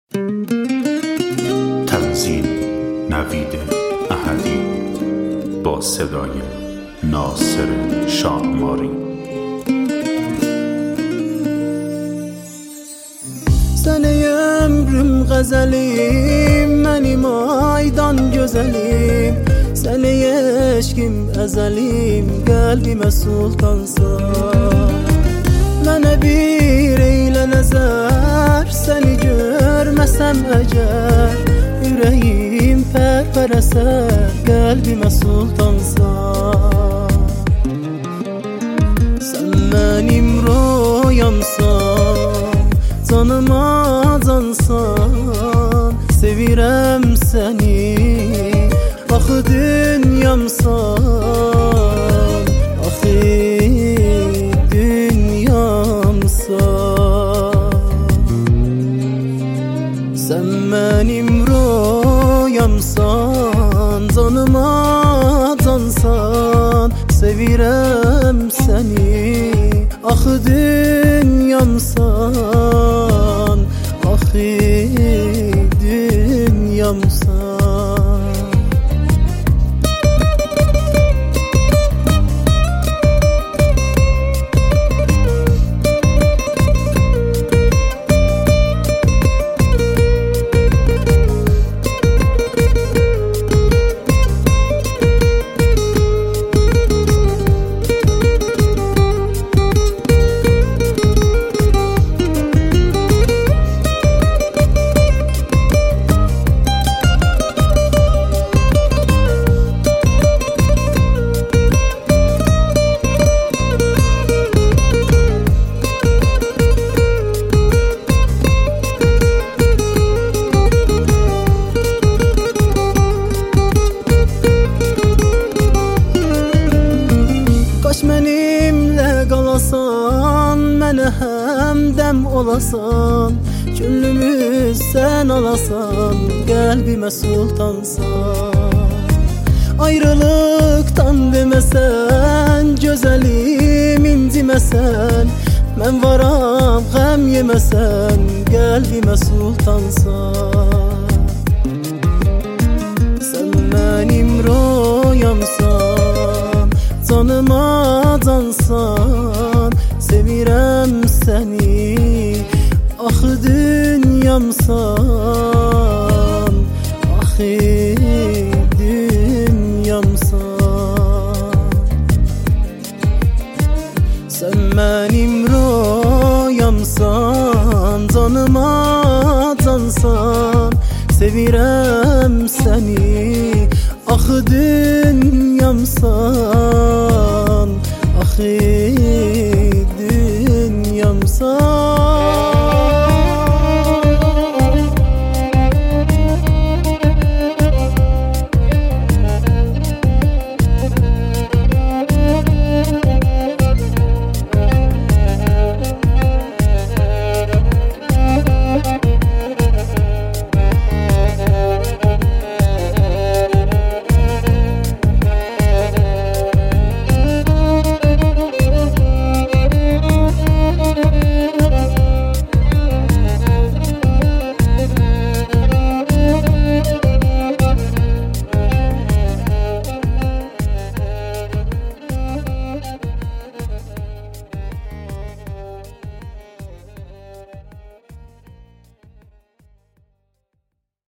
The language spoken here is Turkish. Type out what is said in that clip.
تنظیم نوید احدی با صدای ناصر شاهماری. Sen ey ömrüm gazelim, benim aydan güzelim. Sen ey eşkim ezelim, kalbime sultansan. Bana bir eyle nezer, seni görmesem eğer. Yüreğim perper eser, kalbime sultansan. Sen benim rüyamsan, canıma cansan. Sevirem seni, ahı dünyamsan, ahı dünyamsan. Sen benim rüyamsan, canıma cansan. Sevirem seni, ahı dünyamsan, ahı dünyamsan. Benimle qalasan, mənə həmdəm olasan. Gönlümüz sən alasan, qəlbimə sultansan. Ayrılıqdan deməsən, gözəlim inciməsən. Mən varam qəm yeməsən, qəlbimə sultansan. Sən mənim rüyamsan, canıma cansan. Sevirem seni, ahı dünyamsan, ahı dünyamsan. Sen benim rüyamsan, canıma cansan. Sevirem seni, ahı dünyamsan, ahı